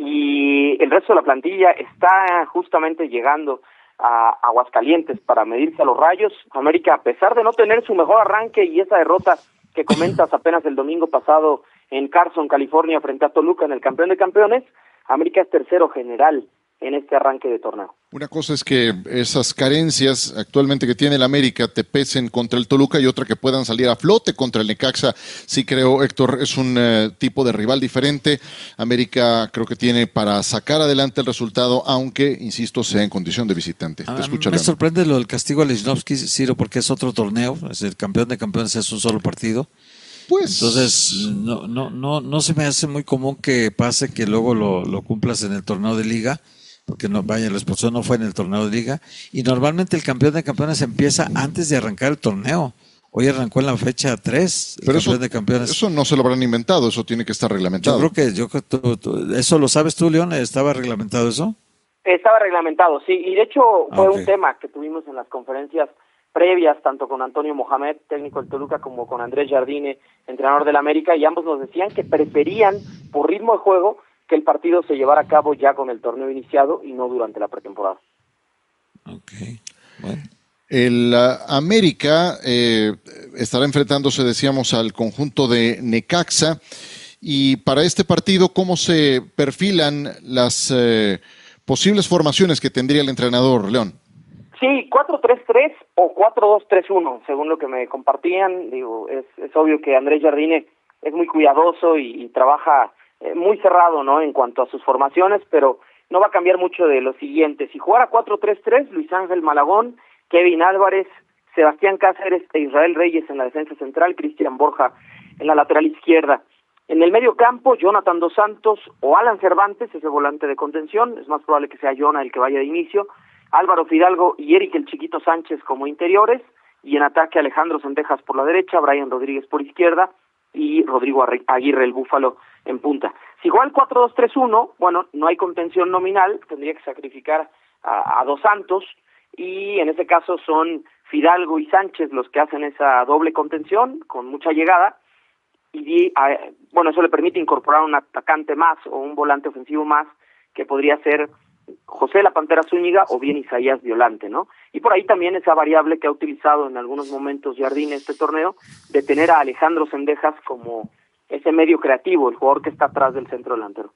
y el resto de la plantilla está justamente llegando a Aguascalientes para medirse a los Rayos. América, a pesar de no tener su mejor arranque y esa derrota que comentas apenas el domingo pasado en Carson, California, frente a Toluca en el campeón de campeones, América es tercero general en este arranque de torneo. Una cosa es que esas carencias actualmente que tiene el América te pesen contra el Toluca y otra que puedan salir a flote contra el Necaxa. Sí creo, Héctor, es un uh, tipo de rival diferente. América creo que tiene para sacar adelante el resultado, aunque, insisto, sea en condición de visitante. A Te escucho, me León. sorprende lo del castigo a Lichnowsky, Ciro, porque es otro torneo, es el campeón de campeones, es un solo partido. Pues, entonces no no no no se me hace muy común que pase que luego lo, lo cumplas en el torneo de liga, porque no vaya, la expulsión no fue en el torneo de liga, y normalmente el campeón de campeones empieza antes de arrancar el torneo. Hoy arrancó en la fecha tres el pero campeón eso, de campeones. Eso no se lo habrán inventado, eso tiene que estar reglamentado. Yo creo que yo tú, tú, eso lo sabes tú, León, ¿estaba reglamentado eso? Estaba reglamentado, sí, y de hecho fue okay. un tema que tuvimos en las conferencias previas, tanto con Antonio Mohamed, técnico del Toluca, como con Andrés Jardine, entrenador del América, y ambos nos decían que preferían, por ritmo de juego, que el partido se llevara a cabo ya con el torneo iniciado y no durante la pretemporada. Okay. Bueno. El uh, América eh, estará enfrentándose, decíamos, al conjunto de Necaxa, y para este partido, ¿cómo se perfilan las eh, posibles formaciones que tendría el entrenador, León? Sí, cuatro tres tres o cuatro dos tres uno, según lo que me compartían. Digo, es, es obvio que Andrés Jardine es muy cuidadoso y, y trabaja eh, muy cerrado, ¿no?, en cuanto a sus formaciones, pero no va a cambiar mucho de lo siguiente. Si jugara cuatro tres tres, Luis Ángel Malagón, Kevin Álvarez, Sebastián Cáceres e Israel Reyes en la defensa central, Cristian Borja en la lateral izquierda. En el medio campo, Jonathan Dos Santos o Alan Cervantes, ese volante de contención, es más probable que sea Jonah el que vaya de inicio, Álvaro Fidalgo y Eric el Chiquito Sánchez como interiores, y en ataque Alejandro Sendejas por la derecha, Brian Rodríguez por izquierda y Rodrigo Aguirre el Búfalo en punta. Si juega el cuatro dos tres uno, bueno, no hay contención nominal, tendría que sacrificar a, a Dos Santos, y en ese caso son Fidalgo y Sánchez los que hacen esa doble contención con mucha llegada, y a, bueno, eso le permite incorporar un atacante más o un volante ofensivo más, que podría ser José La Pantera Zúñiga o bien Isaías Violante, ¿no? Y por ahí también esa variable que ha utilizado en algunos momentos Jardine este torneo, de tener a Alejandro Zendejas como ese medio creativo, el jugador que está atrás del centro delantero.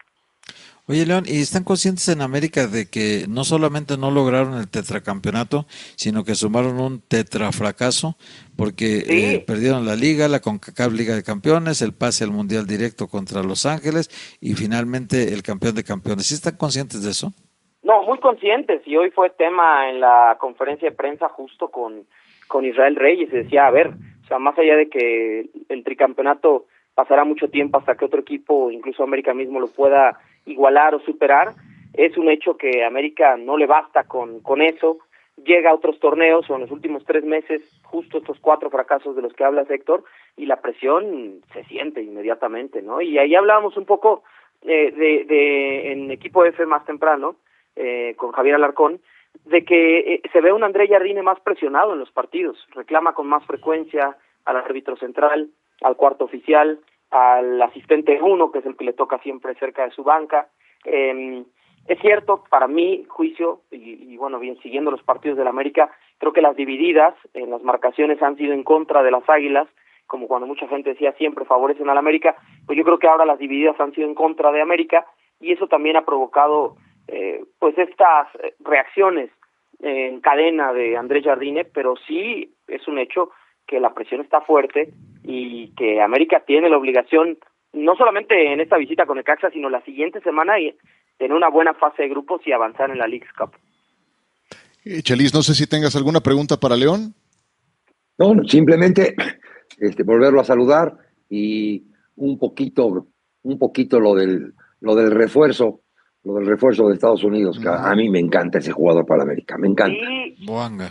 Oye, León, ¿y están conscientes en América de que no solamente no lograron el tetracampeonato, sino que sumaron un tetrafracaso? Porque sí. eh, perdieron la Liga, la CONCACAF Liga de Campeones, el pase al Mundial directo contra Los Ángeles y finalmente el campeón de campeones. ¿Sí están conscientes de eso? No, muy conscientes, y hoy fue tema en la conferencia de prensa justo con, con Israel Reyes, y decía, a ver, o sea, más allá de que el tricampeonato pasará mucho tiempo hasta que otro equipo, incluso América mismo, lo pueda igualar o superar, es un hecho que a América no le basta con, con eso, llega a otros torneos o en los últimos tres meses, justo estos cuatro fracasos de los que hablas, Héctor, y la presión se siente inmediatamente, ¿no? Y ahí hablábamos un poco eh, de, de en equipo F más temprano, eh, con Javier Alarcón, de que eh, se ve un André Jardine más presionado en los partidos, reclama con más frecuencia al árbitro central, al cuarto oficial, al asistente uno, que es el que le toca siempre cerca de su banca. Eh, es cierto, para mi juicio, y, y bueno, bien, siguiendo los partidos de la América, creo que las divididas en las marcaciones han sido en contra de las Águilas, como cuando mucha gente decía siempre favorecen a la América, pues yo creo que ahora las divididas han sido en contra de América, y eso también ha provocado eh, pues estas reacciones en cadena de Andrés Jardine, pero sí es un hecho que la presión está fuerte y que América tiene la obligación, no solamente en esta visita con Necaxa, sino la siguiente semana, y tener una buena fase de grupos y avanzar en la Leagues Cup. Eh, Chelis, no sé si tengas alguna pregunta para León. No, simplemente este, volverlo a saludar y un poquito, un poquito lo del, lo del refuerzo, lo del refuerzo de Estados Unidos, que a, a mí me encanta ese jugador para América, me encanta. Sí. Boanga.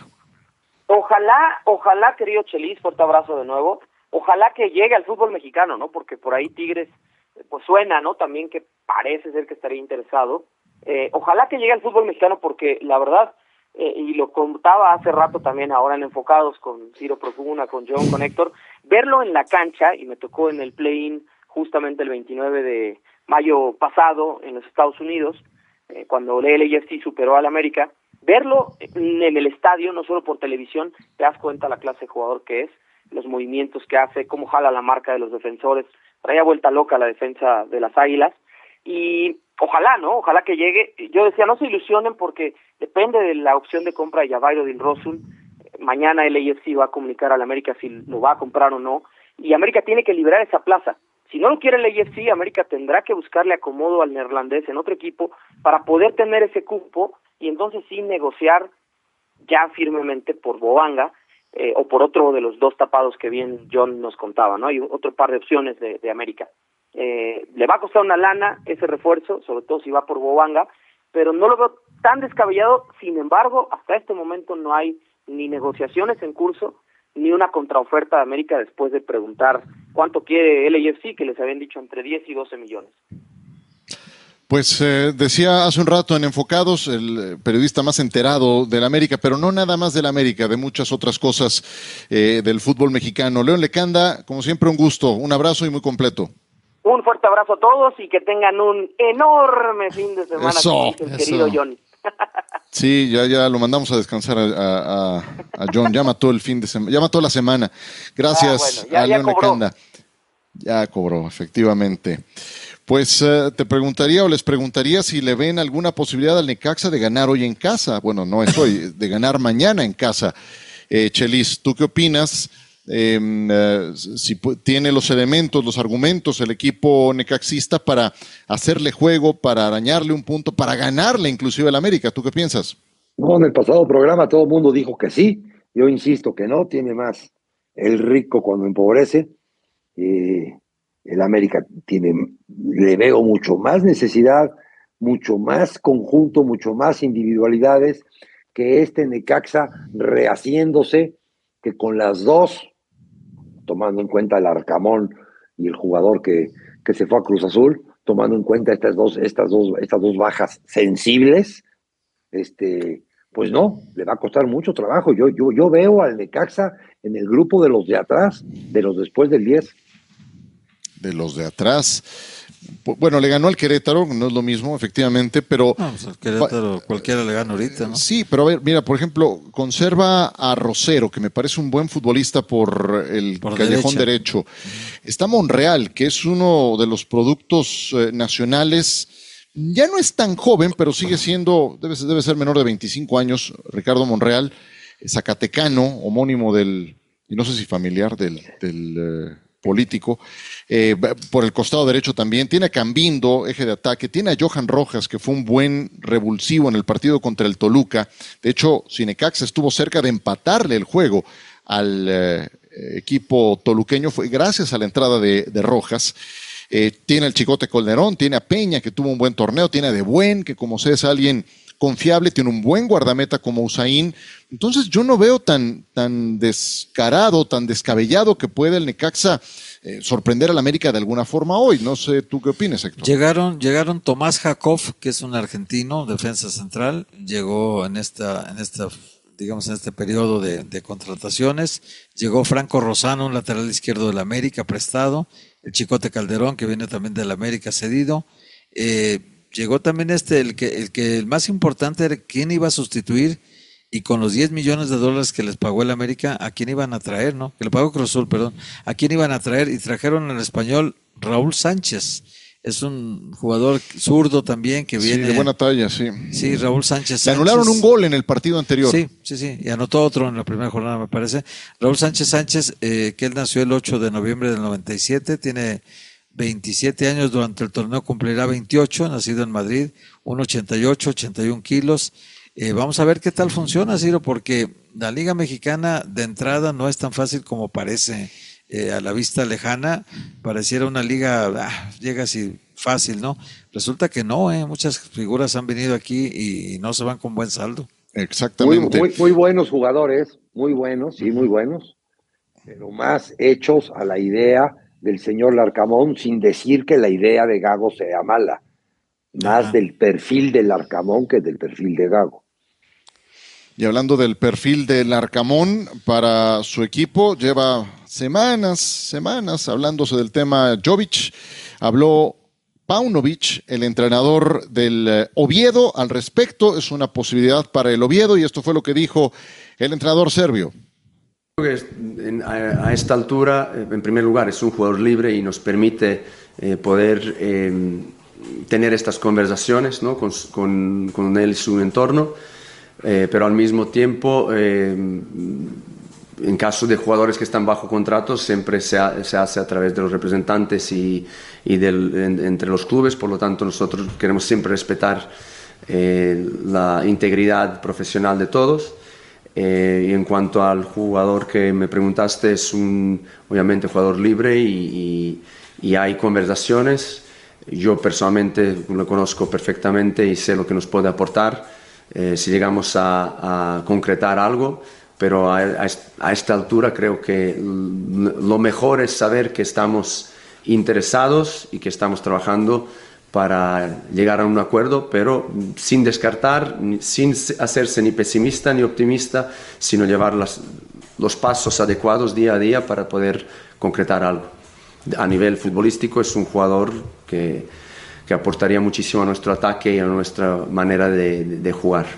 Ojalá, ojalá, querido Chelis, fuerte abrazo de nuevo, ojalá que llegue al fútbol mexicano, ¿no? Porque por ahí Tigres, pues suena, ¿no? También que parece ser que estaría interesado. Eh, ojalá que llegue al fútbol mexicano porque la verdad, eh, y lo contaba hace rato también ahora en Enfocados con Ciro Profuna, con John, con Héctor, verlo en la cancha, y me tocó en el play-in justamente el veintinueve de mayo pasado en los Estados Unidos, eh, cuando el L A F C superó al América, verlo en el estadio, no solo por televisión, te das cuenta la clase de jugador que es, los movimientos que hace, cómo jala la marca de los defensores, traía vuelta loca la defensa de las Águilas, y ojalá, ¿no? Ojalá que llegue. Yo decía, no se ilusionen porque depende de la opción de compra de Javairo Dilrosun. Mañana el A F C va a comunicar al América si lo va a comprar o no, y América tiene que liberar esa plaza. Si no lo quiere el A F C, América tendrá que buscarle acomodo al neerlandés en otro equipo para poder tener ese cupo, y entonces sí negociar ya firmemente por Boanga, eh, o por otro de los dos tapados que bien John nos contaba, ¿no? Hay otro par de opciones de, de América. Eh, le va a costar una lana ese refuerzo, sobre todo si va por Boanga, pero no lo veo tan descabellado. Sin embargo, hasta este momento no hay ni negociaciones en curso, ni una contraoferta de América después de preguntar cuánto quiere el A F C, que les habían dicho entre diez y doce millones. Pues eh, decía hace un rato en Enfocados, el periodista más enterado del América, pero no nada más del América, de muchas otras cosas eh, del fútbol mexicano. León Lecanda, como siempre, un gusto, un abrazo y muy completo. Un fuerte abrazo a todos y que tengan un enorme fin de semana, eso, como dice el eso. querido John. Sí, ya, ya lo mandamos a descansar a, a, a John, ya mató el fin de semana, ya mató la semana. Gracias ah, bueno, ya, a ya León cobró. Lecanda. Ya cobró, efectivamente. Pues uh, te preguntaría o les preguntaría si le ven alguna posibilidad al Necaxa de ganar hoy en casa. Bueno, no es hoy, de ganar mañana en casa. Eh, Chelis, ¿tú qué opinas? Eh, uh, si tiene los elementos, los argumentos el equipo necaxista para hacerle juego, para arañarle un punto, para ganarle inclusive al América. ¿Tú qué piensas? No, en el pasado programa todo el mundo dijo que sí. Yo insisto que no, tiene más el rico cuando empobrece. Eh, el América tiene, le veo mucho más necesidad, mucho más conjunto, mucho más individualidades que este Necaxa rehaciéndose, que con las dos, tomando en cuenta el Arcamón y el jugador que, que se fue a Cruz Azul, tomando en cuenta estas dos, estas dos, estas dos bajas sensibles, este, pues no, le va a costar mucho trabajo. Yo, yo, yo veo al Necaxa en el grupo de los de atrás, de los después del diez. de los de atrás. Bueno, le ganó al Querétaro, no es lo mismo, efectivamente, pero... No, pues al Querétaro cualquiera le gana ahorita, ¿no? Sí, pero a ver, mira, por ejemplo, conserva a Rosero, que me parece un buen futbolista por el por callejón derecha. derecho. Uh-huh. Está Monreal, que es uno de los productos eh, nacionales. Ya no es tan joven, pero sigue siendo, debe, debe ser menor de veinticinco años, Ricardo Monreal, zacatecano, homónimo del, y no sé si familiar del, del eh, político, eh, por el costado derecho también. Tiene a Cambindo, eje de ataque, tiene a Johan Rojas, que fue un buen revulsivo en el partido contra el Toluca. De hecho, Necaxa estuvo cerca de empatarle el juego al eh, equipo toluqueño, fue gracias a la entrada de, de Rojas. Eh, tiene al Chicote Calderón, tiene a Peña, que tuvo un buen torneo, tiene a De Buen, que como sé es alguien confiable, tiene un buen guardameta como Usain. Entonces yo no veo tan, tan descarado, tan descabellado que pueda el Necaxa eh, sorprender al América de alguna forma hoy. No sé, ¿tú qué opinas, Héctor? Llegaron, llegaron Tomás Jacob, que es un argentino, defensa central, llegó en esta, en esta, digamos, en este periodo de, de contrataciones. Llegó Franco Rosano, un lateral izquierdo del América, prestado. El Chicote Calderón, que viene también del América, cedido. Eh, Llegó también este, el que, el que el más importante era quién iba a sustituir, y con los diez millones de dólares que les pagó el América, ¿a quién iban a traer, no? Que le pagó Cruz Azul, perdón. ¿A quién iban a traer? Y trajeron al español Raúl Sánchez. Es un jugador zurdo también que viene. Sí, de buena talla, sí. Sí, Raúl Sánchez. Le anularon un gol en el partido anterior. Sí, sí, sí. Y anotó otro en la primera jornada, me parece. Raúl Sánchez Sánchez, eh, que él nació el ocho de noviembre del noventa y siete, tiene veintisiete años, durante el torneo cumplirá veintiocho, nacido en Madrid, uno ochenta y ocho, ochenta y uno kilos. Eh, vamos a ver qué tal funciona, Ciro, porque la Liga Mexicana de entrada no es tan fácil como parece eh, a la vista lejana. Pareciera una liga, ah, llega así fácil, ¿no? Resulta que no, eh, muchas figuras han venido aquí y, y no se van con buen saldo. Exactamente. Muy, muy, muy buenos jugadores, muy buenos, sí, muy buenos, pero más hechos a la idea del señor Larcamón, sin decir que la idea de Gago sea mala, más Ajá. del perfil del Larcamón que del perfil de Gago. Y hablando del perfil del Larcamón para su equipo, lleva semanas, semanas hablándose del tema Jovic. Habló Paunovic, el entrenador del Oviedo, al respecto. Es una posibilidad para el Oviedo y esto fue lo que dijo el entrenador serbio. A esta altura, en primer lugar, es un jugador libre y nos permite eh, poder eh, tener estas conversaciones, ¿no? con, con, con él y su entorno, eh, pero al mismo tiempo, eh, en caso de jugadores que están bajo contrato, siempre se, ha, se hace a través de los representantes y, y del, en, entre los clubes. Por lo tanto, nosotros queremos siempre respetar eh, la integridad profesional de todos. Eh, y en cuanto al jugador que me preguntaste, es un obviamente jugador libre y, y, y hay conversaciones. Yo personalmente lo conozco perfectamente y sé lo que nos puede aportar eh, si llegamos a, a concretar algo, pero a, a, a esta altura creo que lo mejor es saber que estamos interesados y que estamos trabajando para llegar a un acuerdo, pero sin descartar, sin hacerse ni pesimista ni optimista, sino llevar las, los pasos adecuados día a día para poder concretar algo. A nivel futbolístico es un jugador que, que aportaría muchísimo a nuestro ataque y a nuestra manera de, de, de jugar.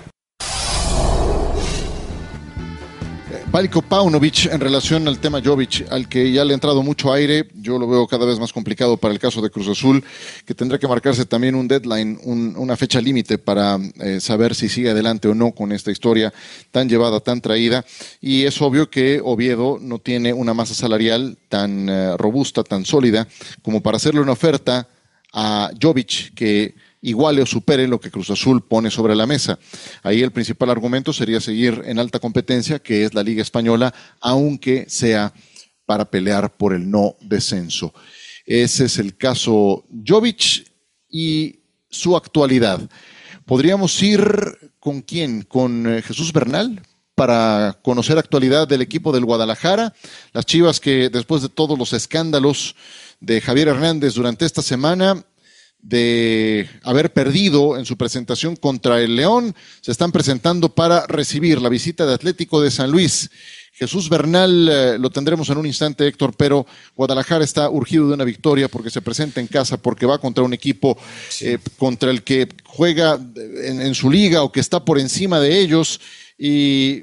Veljko Paunovic, en relación al tema Jovic, al que ya le ha entrado mucho aire, yo lo veo cada vez más complicado para el caso de Cruz Azul, que tendrá que marcarse también un deadline, un, una fecha límite para eh, saber si sigue adelante o no con esta historia tan llevada, tan traída. Y es obvio que Oviedo no tiene una masa salarial tan eh, robusta, tan sólida, como para hacerle una oferta a Jovic que iguale o supere lo que Cruz Azul pone sobre la mesa. Ahí el principal argumento sería seguir en alta competencia, que es la Liga Española, aunque sea para pelear por el no descenso. Ese es el caso Jovic y su actualidad. ¿Podríamos ir con quién? ¿Con eh, Jesús Bernal? Para conocer actualidad del equipo del Guadalajara. Las Chivas que después de todos los escándalos de Javier Hernández durante esta semana, de haber perdido en su presentación contra el León, se están presentando para recibir la visita de Atlético de San Luis. Jesús Bernal eh, lo tendremos en un instante, Héctor, pero Guadalajara está urgido de una victoria porque se presenta en casa, porque va contra un equipo eh, contra el que juega en, en su liga o que está por encima de ellos y,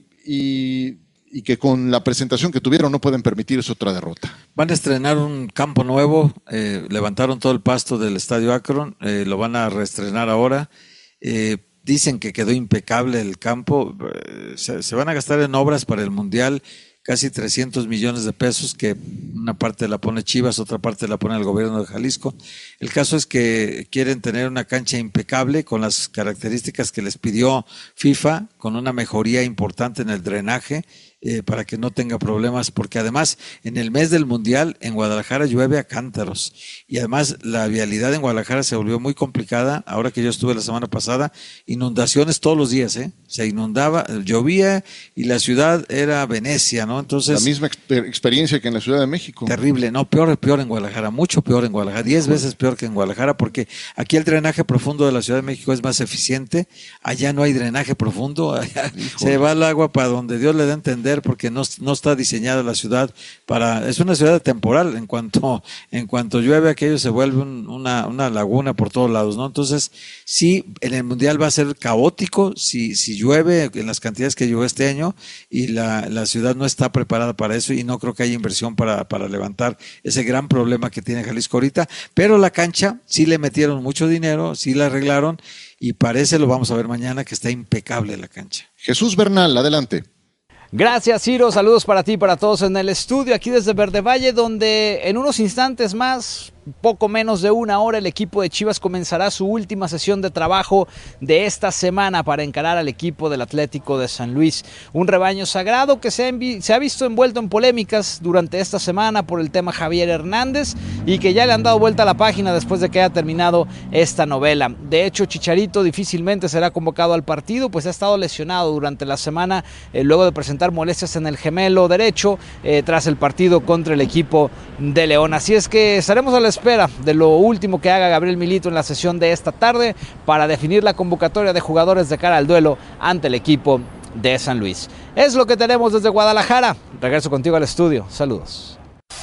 y, y que con la presentación que tuvieron no pueden permitirse otra derrota. Van a estrenar un campo nuevo, eh, levantaron todo el pasto del Estadio Akron, eh, lo van a reestrenar ahora. Eh, Dicen que quedó impecable el campo, se, se van a gastar en obras para el Mundial casi trescientos millones de pesos, que una parte la pone Chivas, otra parte la pone el gobierno de Jalisco. El caso es que quieren tener una cancha impecable con las características que les pidió FIFA, con una mejoría importante en el drenaje, eh, para que no tenga problemas, porque además en el mes del Mundial en Guadalajara llueve a cántaros y además la vialidad en Guadalajara se volvió muy complicada. Ahora que yo estuve la semana pasada, inundaciones todos los días, ¿eh? Se inundaba, llovía y la ciudad era Venecia, ¿no? Entonces, la misma exper- experiencia que en la Ciudad de México. Terrible, no, peor, peor en Guadalajara, mucho peor en Guadalajara, diez veces peor que en Guadalajara, porque aquí el drenaje profundo de la Ciudad de México es más eficiente, allá no hay drenaje profundo, allá se va el agua para donde Dios le da a entender, porque no, no está diseñada la ciudad para, es una ciudad temporal, en cuanto, en cuanto llueve aquello se vuelve un, una, una laguna por todos lados, ¿no? Entonces, sí, en el Mundial va a ser caótico, si, si llueve en las cantidades que llueve este año y la, la ciudad no está preparada para eso y no creo que haya inversión para, para levantar ese gran problema que tiene Jalisco ahorita, pero la cancha sí le metieron mucho dinero, sí la arreglaron y parece, lo vamos a ver mañana, que está impecable la cancha. Jesús Bernal, adelante. Gracias, Ciro. Saludos para ti y para todos en el estudio, aquí desde Verde Valle, donde en unos instantes más, poco menos de una hora, el equipo de Chivas comenzará su última sesión de trabajo de esta semana para encarar al equipo del Atlético de San Luis. Un rebaño sagrado que se ha, envi- se ha visto envuelto en polémicas durante esta semana por el tema Javier Hernández y que ya le han dado vuelta a la página después de que haya terminado esta novela. De hecho, Chicharito difícilmente será convocado al partido, pues ha estado lesionado durante la semana, eh, luego de presentar molestias en el gemelo derecho eh, tras el partido contra el equipo de León. Así es que estaremos a la espera de lo último que haga Gabriel Milito en la sesión de esta tarde para definir la convocatoria de jugadores de cara al duelo ante el equipo de San Luis. Es lo que tenemos desde Guadalajara. Regreso contigo al estudio. Saludos.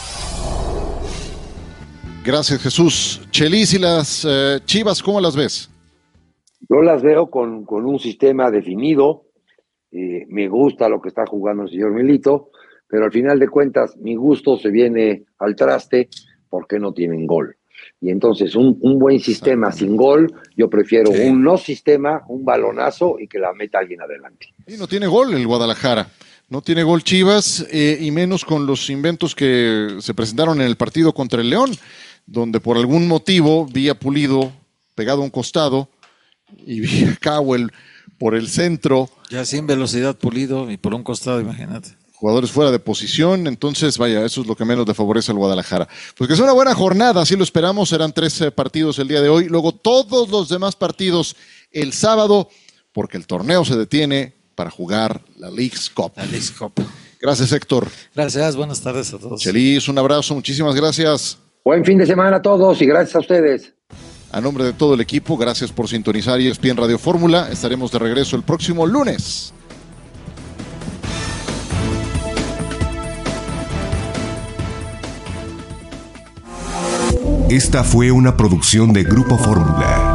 Gracias, Jesús. Chelis, y las eh, Chivas, ¿cómo las ves? Yo las veo con, con un sistema definido. Eh, me gusta lo que está jugando el señor Milito, pero al final de cuentas mi gusto se viene al traste porque no tienen gol. Y entonces un, un buen sistema sin gol, yo prefiero sí. un no sistema, un balonazo y que la meta alguien adelante. Y no tiene gol el Guadalajara, no tiene gol Chivas, eh, y menos con los inventos que se presentaron en el partido contra el León, donde por algún motivo vi a Pulido pegado a un costado y vi a Cowell por el centro. Ya sin velocidad Pulido y por un costado, imagínate. Jugadores fuera de posición, entonces vaya, eso es lo que menos le favorece al Guadalajara. Pues que es una buena jornada, así lo esperamos, serán tres eh, partidos el día de hoy, luego todos los demás partidos el sábado, porque el torneo se detiene para jugar la Leagues Cup. La Leagues Cup. Gracias, Héctor. Gracias, buenas tardes a todos. Chelis, un abrazo, muchísimas gracias. Buen fin de semana a todos y gracias a ustedes. A nombre de todo el equipo, gracias por sintonizar E S P N Radio Fórmula. Estaremos de regreso el próximo lunes. Esta fue una producción de Grupo Fórmula.